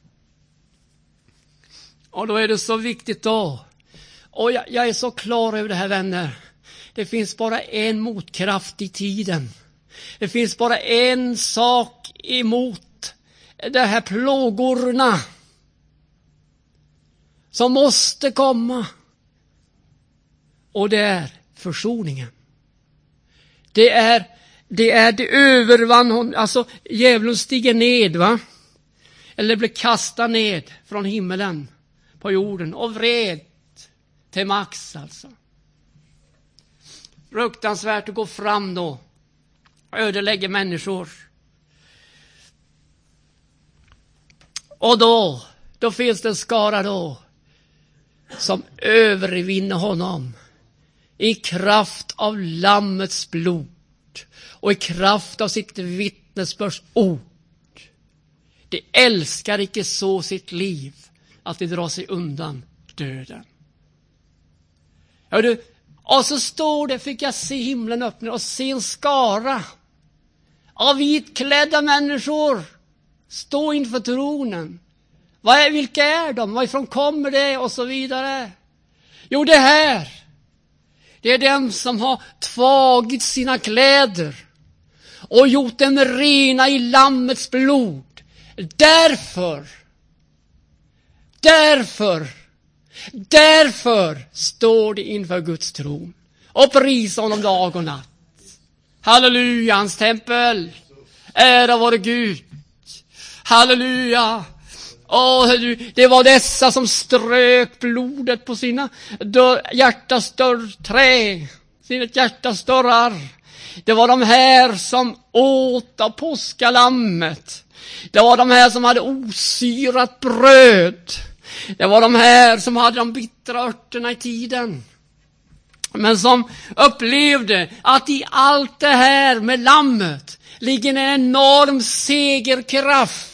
Och då är det så viktigt då. Och jag, jag är så klar över det här vänner. Det finns bara en motkraft i tiden. Det finns bara en sak emot de här plågorna som måste komma. Och det är försoningen. Det är det är det övervann hon, alltså djävulen stiger ned va? Eller blir kastad ned från himmelen på jorden och vred till max alltså. Fruktansvärt att gå fram då. Ödelägger människor. Och då, då finns det en skara då som övervinner honom i kraft av lammets blod och i kraft av sitt vittnesbörds ord. De älskar icke så sitt liv att de drar sig undan döden. Ja, du, och så står det, fick jag se himlen öppna och se en skara av vitklädda människor stå inför tronen. Vad är, vilka är de? Varifrån kommer det? Och så vidare. Jo, det här. Det är dem som har tvagit sina kläder och gjort dem rena i lammets blod. Därför, därför, därför står det inför Guds tron och prisar honom dag och natt. Halleluja, hans tempel. Ära vare Gud. Halleluja. Åh, det var dessa som strök blodet på sina dörr, hjärtas dörrträ, sina hjärtas dörrar. Det var de här som åt av påskalammet. Det var de här som hade osyrat bröd. Det var de här som hade de bittra örterna i tiden. Men som upplevde att i allt det här med lammet ligger en enorm segerkraft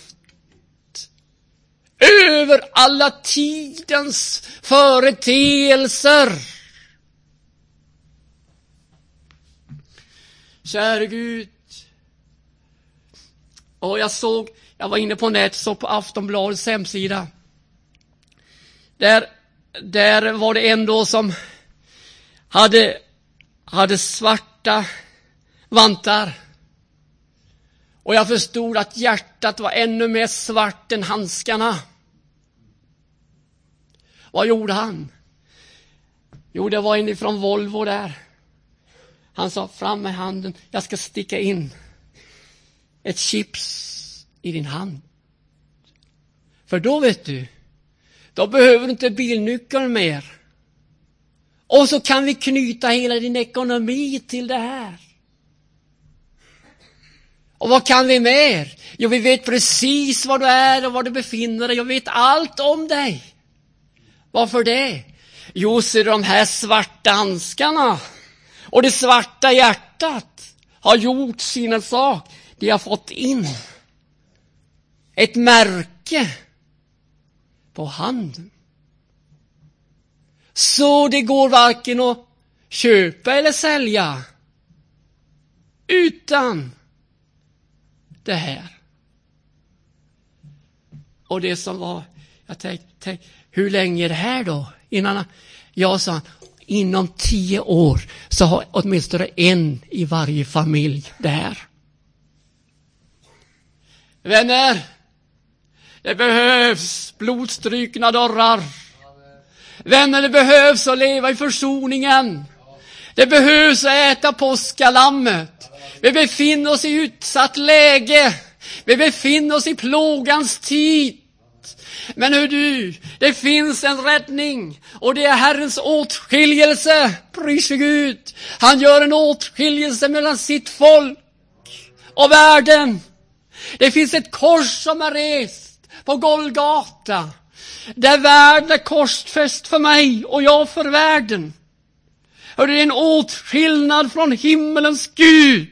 över alla tidens företeelser. Kära Gud. Och jag såg, jag var inne på nätet, så på Aftonbladets hemsida. Där, där var det en då som hade, hade svarta vantar. Och jag förstod att hjärtat var ännu mer svart än handskarna. Vad gjorde han? Jo, det var inifrån Volvo där. Han sa, fram med handen, jag ska sticka in ett chips i din hand. För då vet du, då behöver du inte bilnyckeln mer. Och så kan vi knyta hela din ekonomi till det här. Och vad kan vi mer? Jo, vi vet precis var du är och var du befinner dig. Jag vet allt om dig. Varför det? Jo, så de här svarta handskarna och det svarta hjärtat har gjort sina sak. De har fått in ett märke på handen. Så det går varken att köpa eller sälja utan det här. Och det som var, jag tänkte, tänk, hur länge är det här då? Innan jag sa, inom tio år så har åtminstone en i varje familj det här. Vänner, det behövs blodstrykna dörrar. Vänner, det behövs att leva i försoningen. Det behövs att äta påskalammet. Vi befinner oss i utsatt läge. Vi befinner oss i plågans tid. Men hur du, det finns en räddning. Och det är Herrens åtskiljelse. Prise Gud. Han gör en åtskiljelse mellan sitt folk och världen. Det finns ett kors som är rest på Golgata. Där världen är korsfäst för mig och jag för världen. Och det är en åtskillnad från himmelens Gud.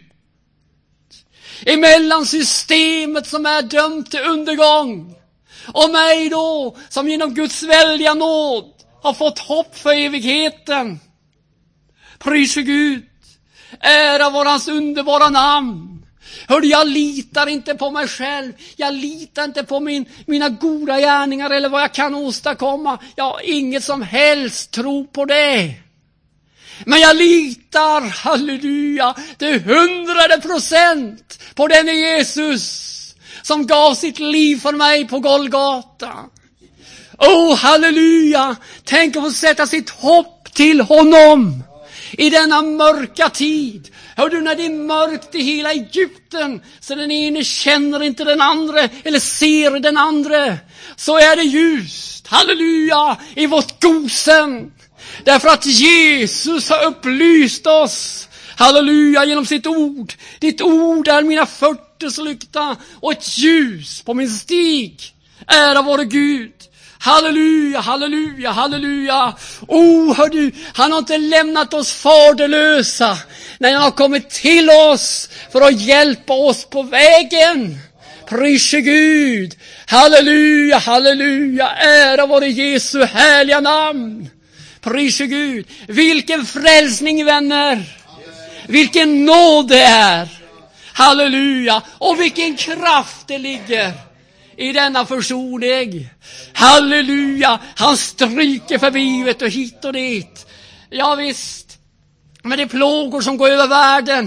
Emellan systemet som är dömt till undergång. Och mig då som genom Guds välja nåd har fått hopp för evigheten. Prise Gud. Ära var hans underbara namn. Hörde, jag litar inte på mig själv. Jag litar inte på min, mina goda gärningar eller vad jag kan åstadkomma. Jag har inget som helst tro på det. Men jag litar, halleluja, till hundrade procent på den Jesus som gav sitt liv för mig på Golgata. Åh, halleluja, tänk att få sätta sitt hopp till honom i denna mörka tid. Hör du, när det är mörkt i hela Egypten så den ene känner inte den andra eller ser den andra, så är det ljust, halleluja, i vårt Gosen. Därför att Jesus har upplyst oss, halleluja, genom sitt ord. Ditt ord är mina fötters lykta och ett ljus på min stig. Ära vare Gud. Halleluja, halleluja, halleluja. Oh, hör du, han har inte lämnat oss faderlösa när han har kommit till oss för att hjälpa oss på vägen. Prise Gud. Halleluja, halleluja. Ära vare Jesu härliga namn. Prise Gud. Vilken frälsning, vänner. Vilken nåd det är. Halleluja. Och vilken kraft det ligger i denna försoning. Halleluja. Han stryker förbi, vet du, hit och dit. Ja visst. Men det är plågor som går över världen.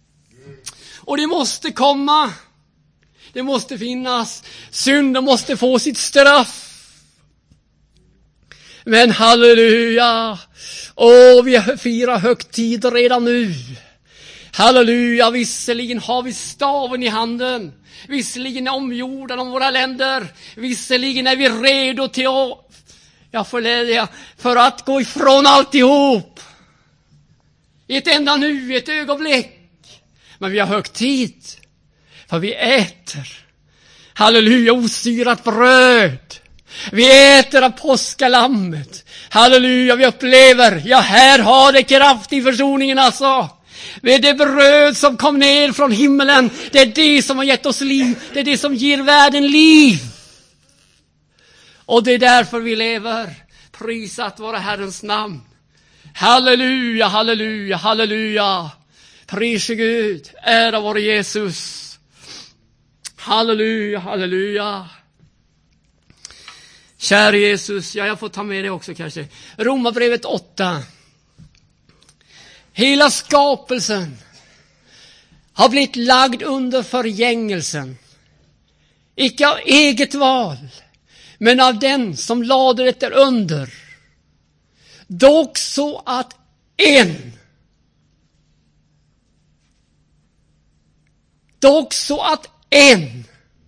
Och det måste komma. Det måste finnas. Synden måste få sitt straff. Men halleluja. Åh, vi firar högtider redan nu. Halleluja, visserligen har vi staven i handen. Visserligen är omjorden om våra länder. Visserligen är vi redo till att, jag förleder, för att gå ifrån alltihop. I ett enda nu, ett ögonblick. Men vi har högtid. För vi äter. Halleluja, osyrat bröd. Vi äter av påskalammet. Halleluja, vi upplever. Ja, här har det kraft i försoningen alltså. Det är det bröd som kom ner från himmelen. Det är det som har gett oss liv. Det är det som ger världen liv. Och det är därför vi lever. Prisat vara Herrens namn. Halleluja, halleluja, halleluja. Prise Gud. Ära vare Jesus. Halleluja, halleluja. Kära Jesus, ja, jag får ta med det också kanske. Romarbrevet åtta. Hela skapelsen har blivit lagd under förgängelsen. Icke av eget val, men av den som lade det där under. Dock så att en, dock så att en,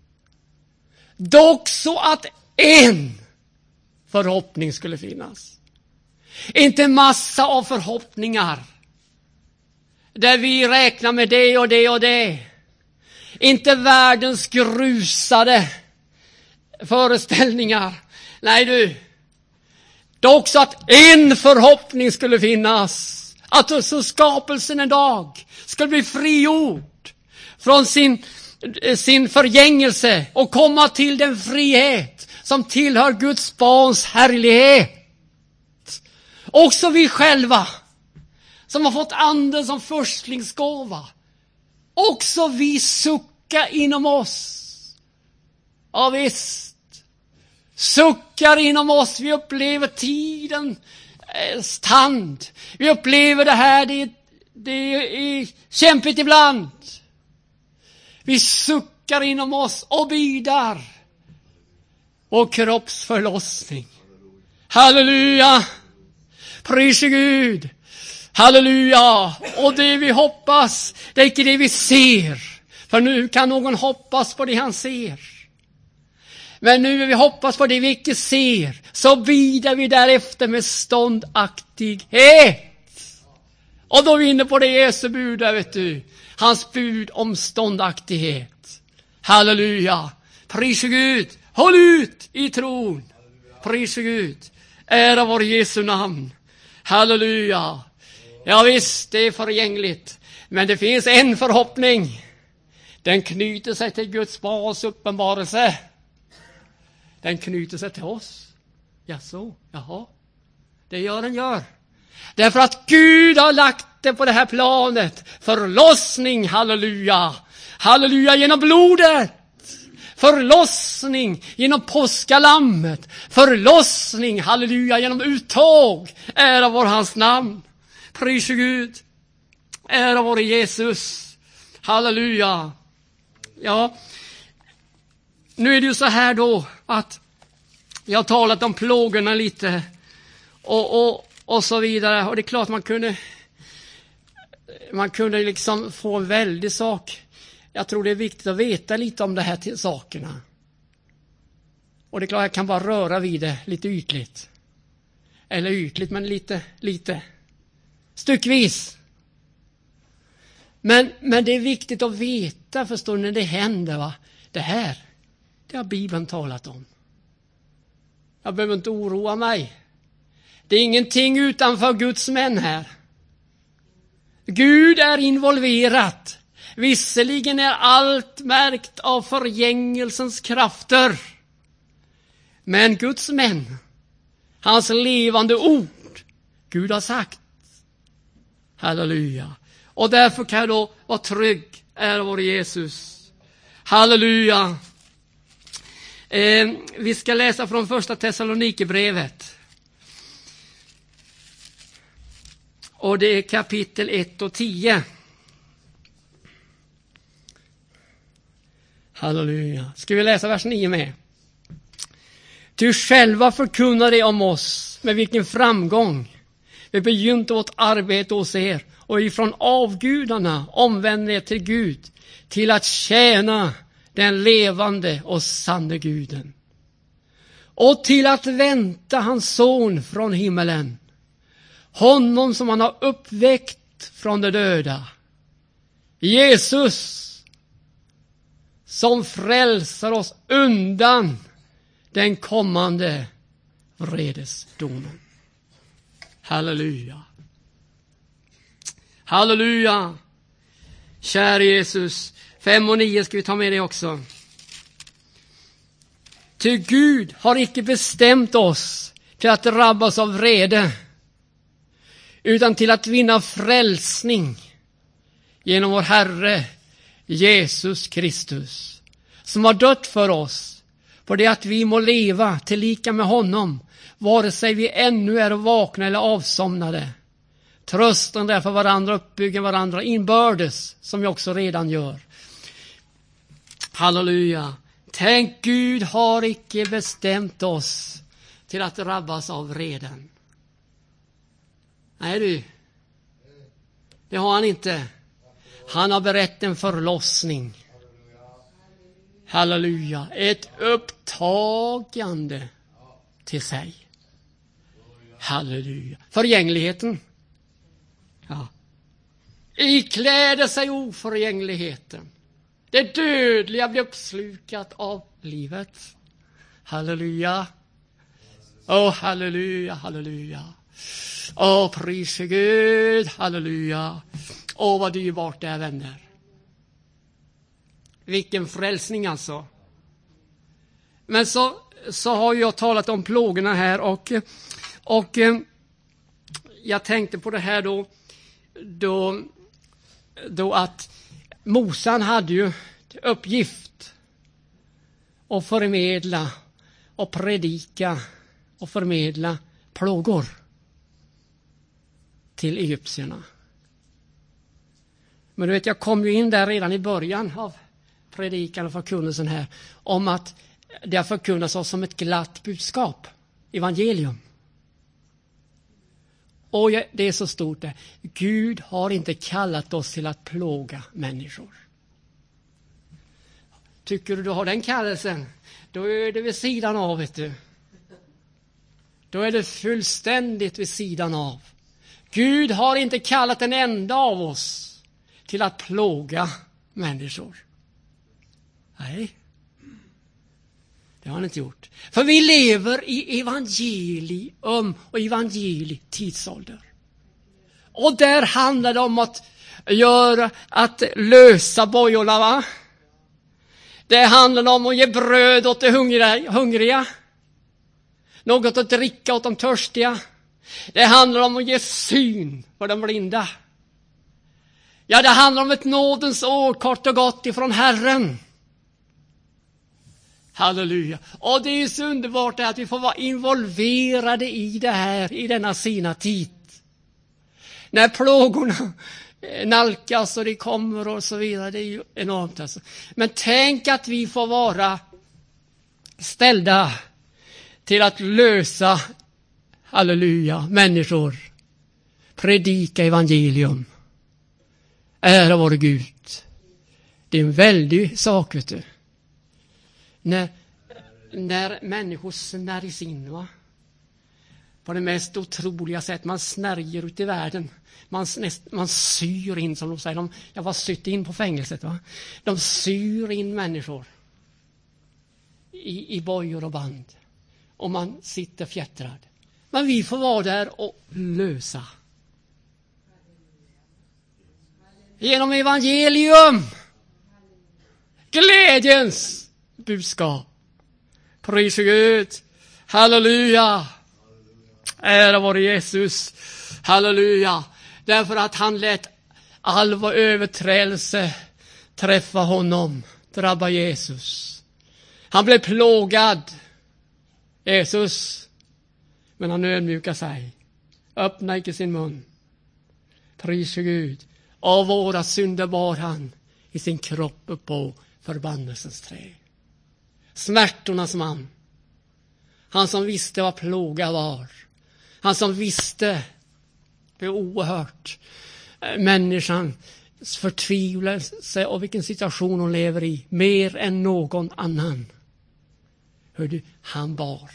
dock så att en förhoppning skulle finnas. Inte massa av förhoppningar där vi räknar med det och det och det. Inte världens grusade föreställningar. Nej du. Det är också att en förhoppning skulle finnas. Att så skapelsen en dag skulle bli frigjord från sin, sin förgängelse och komma till den frihet som tillhör Guds barns härlighet. Också vi själva som har fått anden som förstlingsgåva. Också vi suckar inom oss. Ja visst. Suckar inom oss. Vi upplever tiden stand. Vi upplever det här. Det, det är kämpigt ibland. Vi suckar inom oss och bidar. Och kroppsförlossning. Halleluja. Pris Gud. Halleluja. Och det vi hoppas, det är inte det vi ser. För nu kan någon hoppas på det han ser. Men nu vi hoppas på det vi inte ser, så bidar vi därefter med ståndaktighet. Och då är vi inne på det Jesu bud där, vet du. Hans bud om ståndaktighet. Halleluja. Pris Gud. Håll ut i tron. Pris Gud. Ära vår Jesu namn. Halleluja. Ja visst, det är förgängligt. Men det finns en förhoppning. Den knyter sig till Guds barns uppenbarelse. Den knyter sig till oss. Ja så, jaha. Det gör den gör. Därför att Gud har lagt det på det här planet. Förlossning, halleluja. Halleluja genom blodet. Förlossning genom påskalammet. Förlossning, halleluja, genom uttåg. Ära vår hans namn. Pris Gud. Ära vår Jesus. Halleluja. Ja. Nu är det ju så här då att jag har talat om plågorna lite. Och, och, och så vidare. Och det är klart man kunde man kunde liksom få en väldig sak. Jag tror det är viktigt att veta lite om det här till sakerna. Och det är klart jag kan bara röra vid det lite ytligt. Eller ytligt, men lite, lite. Styckvis. Men, men det är viktigt att veta, förstår ni, när det händer, va? Det här, det har Bibeln talat om. Jag behöver inte oroa mig. Det är ingenting utanför Guds män här. Gud är involverat. Visserligen är allt märkt av förgängelsens krafter. Men Guds män, hans levande ord, Gud har sagt. Halleluja. Och därför kan jag då vara trygg, är vår Jesus. Halleluja. Eh, vi ska läsa från första Thessalonikerbrevet. Och det är kapitel ett och tio. Halleluja. Ska vi läsa vers nio med? Du själva förkunnar det om oss med vilken framgång vi begynte vårt arbete hos er och ifrån avgudarna omvänder er till Gud till att tjäna den levande och sanne Guden och till att vänta hans son från himmelen, honom som han har uppväckt från de döda, Jesus, som frälsar oss undan den kommande vredesdomen. Halleluja. Halleluja. Kära Jesus. Fem och nio ska vi ta med det också. Ty Gud har icke bestämt oss till att drabbas av vrede, utan till att vinna frälsning genom vår Herre Jesus Kristus, som har dött för oss, för det att vi må leva tillika med honom, vare sig vi ännu är vakna eller avsomnade. Trösten därför varandra, uppbygger varandra inbördes, som jag också redan gör. Halleluja. Tänk, Gud har icke bestämt oss till att drabbas av vreden. Nej du, det har han inte. Han har berett en förlossning. Halleluja. Ett upptagande till sig. Halleluja. Förgängligheten. Ja. Ikläder sig oförgängligheten. Det dödliga blir uppslukat av livet. Halleluja. Åh, halleluja, halleluja. Åh, pris Gud, halleluja. Åh, vad dyrbart det är, vänner. Vilken frälsning alltså. Men så, så har jag talat om plågorna här och, och jag tänkte på det här då, då, då att Mosan hade ju uppgift att förmedla och predika och förmedla plågor till egyptierna. Men du vet, jag kom ju in där redan i början av predikan och förkunnelsen här om att det har förkunnats oss som ett glatt budskap, evangelium. Och det är så stort det. Gud har inte kallat oss till att plåga människor. Tycker du du har den kallelsen, då är det vid sidan av, vet du. Då är det fullständigt vid sidan av. Gud har inte kallat en enda av oss till att plåga människor. Nej. Det har han inte gjort. För vi lever i evangelium och evangeli tidsålder. Och där handlar det om att göra, att lösa bojorna, va? Det handlar om att ge bröd åt de hungriga, hungriga. Något att dricka åt de törstiga. Det handlar om att ge syn för de blinda. Ja, det handlar om ett nådens år, kort och gott ifrån Herren. Halleluja. Och det är så underbart att vi får vara involverade i det här, i denna sina tid. När plågorna nalkas och det kommer och så vidare, det är ju enormt alltså. Men tänk att vi får vara ställda till att lösa, halleluja, människor. Predika evangelium. Ära vare Gud. Det är en väldig sak, vet du. När, när människor snärjs in, va? På det mest otroliga sätt. Man snärjer ut i världen. Man, man syr in, som de säger. De, jag var sytt in på fängelset, va? De syr in människor i, i bojor och band. Och man sitter fjättrad. Men vi får vara där och lösa. Genom evangelium. Glädjens budskap. Pris Gud. Halleluja. Ära vare Jesus. Halleluja. Därför att han lät all vår överträdelse träffa honom. Drabba Jesus. Han blev plågad. Jesus. Men han ödmjukade sig. Öppna icke sin mun. Pris Gud. Av våra synder bar han i sin kropp upp på förbannelsens trä. Smärtornas man. Han som visste vad plåga var. Han som visste hur oerhört människans förtvivlelse och vilken situation hon lever i. Mer än någon annan. Hör du, han bar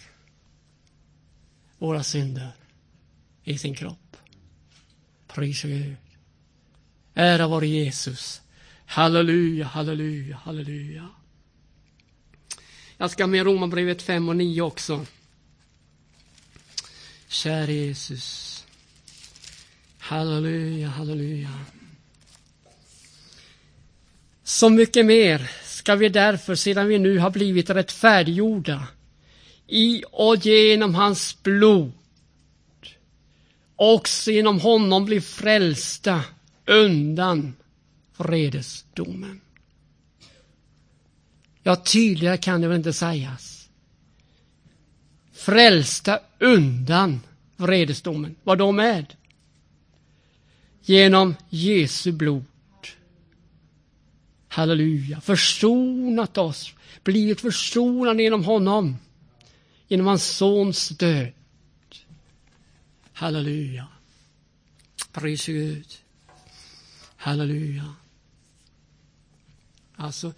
våra synder i sin kropp. Pris Gud. Ära vare Jesus. Halleluja, halleluja, halleluja. Jag ska med Romarbrevet fem och nio också. Kära Jesus. Halleluja, halleluja. Så mycket mer ska vi därför, sedan vi nu har blivit rättfärdiggjorda i och genom hans blod, också genom honom bli frälsta undan vredesdomen. Ja, tydligare kan det väl inte sägas. Frälsta undan vredesdomen. Vad de är? genom Jesu blod. Halleluja. Försonat oss. Blivit försonade genom honom. Genom hans sons död. Halleluja. Pris Gud. Halleluja. Alltså,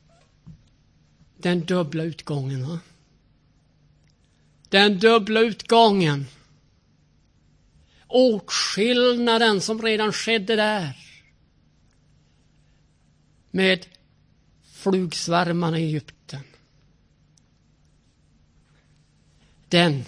den dubbla utgången. Va? Den dubbla utgången. Åtskillnaden som redan skedde där. Med flugsvärmarna i Egypten. Den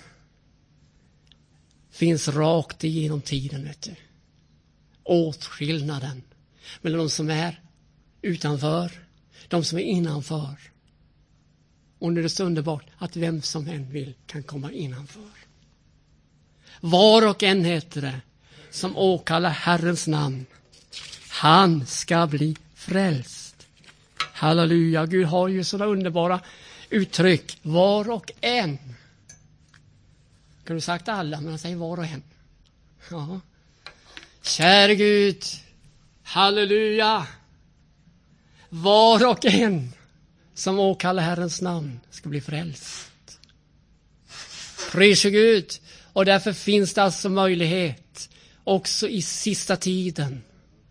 finns rakt igenom tiden, vet du. Åtskillnaden mellan de som är utanför, de som är innanför. Och nu är det så underbart att vem som än vill kan komma innanför. Var och en heter det som åkallar Herrens namn. Han ska bli frälst. Halleluja, Gud har ju sådana underbara uttryck. Var och en. Kan du sagt alla, men han säger var och en. Ja. Käre Gud, halleluja. Var och en som åkallar Herrens namn ska bli frälst. Pris Gud. Och därför finns det alltså möjlighet också i sista tiden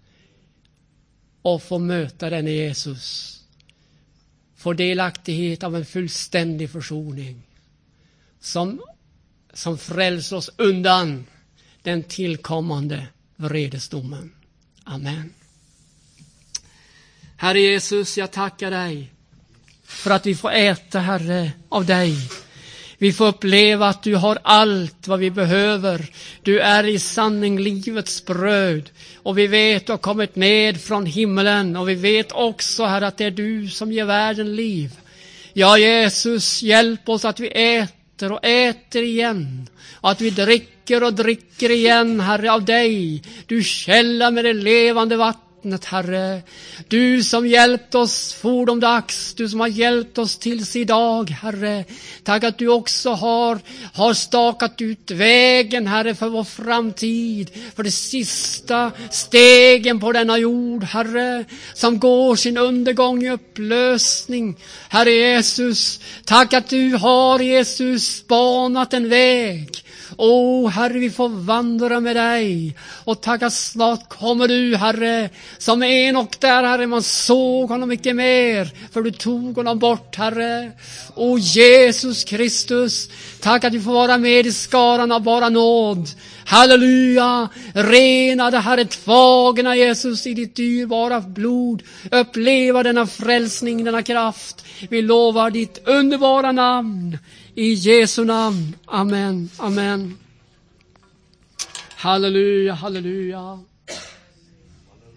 att få möta den Jesus. Få delaktighet av en fullständig försoning som, som frälser oss undan den tillkommande vredesdomen. Amen. Herre Jesus, jag tackar dig för att vi får äta, Herre, av dig. Vi får uppleva att du har allt vad vi behöver. Du är i sanning livets bröd. Och vi vet att du har kommit ned från himmelen. Och vi vet också, Herre, att det är du som ger världen liv. Ja, Jesus, hjälp oss att vi äter och äter igen. Och att vi dricker och dricker igen, Herre, av dig. Du källa med det levande vattnet. Herre, du som hjälpt oss fordomdags, du som har hjälpt oss tills idag, Herre. Tack att du också har, har stakat ut vägen, Herre, för vår framtid, för det sista stegen på denna jord, Herre, som går sin undergång i upplösning. Herre Jesus, tack att du har, Jesus, banat en väg. Åh, Herre, vi får vandra med dig. Och tack att snart kommer du, Herre, som en och där, Herre, man såg honom inte mer, för du tog honom bort, Herre. Åh, Jesus Kristus, tack att vi får vara med i skaran av bara nåd. Halleluja, renade, Herre, tvagna, Jesus, i ditt dyrbara blod. Uppleva denna frälsning, denna kraft. Vi lovar ditt underbara namn. I Jesu namn. Amen. Amen. Halleluja, halleluja.